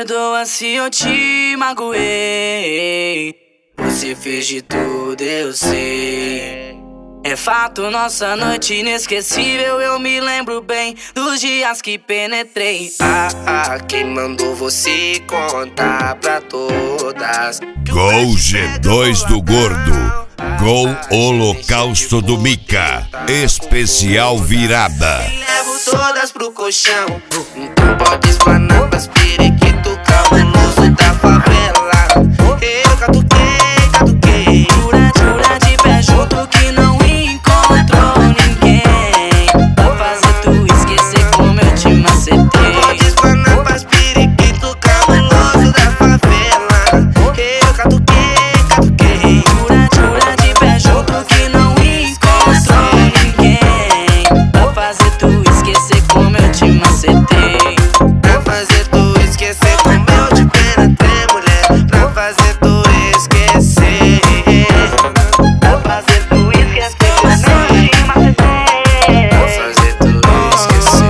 Perdoa se eu te magoei. Você fez de tudo, eu sei. É fato, nossa noite inesquecível. Eu me lembro bem dos dias que penetrei. Quem mandou você contar pra todas? Gol G2 do Gordo. Gol Holocausto do Mica. Especial virada. Levo todas pro colchão. Então pode explanar pras periquito cabuloso da favela. Eu catuquei. Jura de pé junto que não encontrou ninguém pra fazer tu esquecer como eu te macetei. Pode explanar pras periquito cabuloso da favela. Eu catuquei. Jura de pé junto que não encontrou ninguém pra fazer tu esquecer como eu te macetei. Pra fazer tu esquecer como eu te penetrei, mulher. Pra fazer tu esquecer. Pra fazer tu esquecer como eu te macetei. Pra fazer tu esquecer.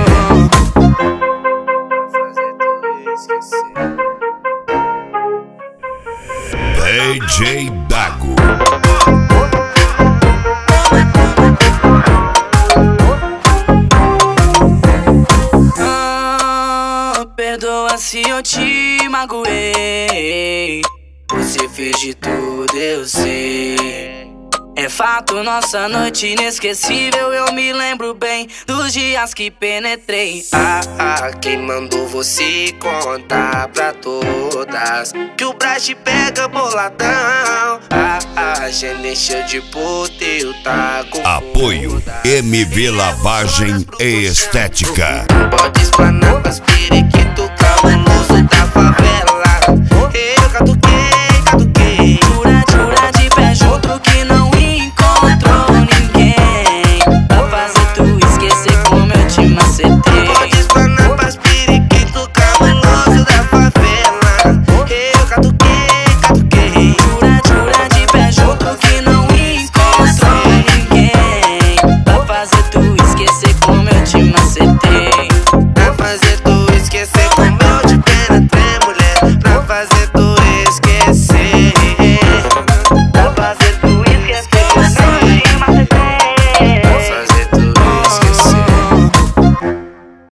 DJ Dago. Perdoa se eu te magoei. Você fez de tudo, eu sei. É fato, nossa noite inesquecível. Eu me lembro bem dos dias que penetrei. Quem mandou você contar pra todas? Que o Brás te pega boladão. Já encheu de puteiro, tá com Apoio MV Lavagem e Estética. Pode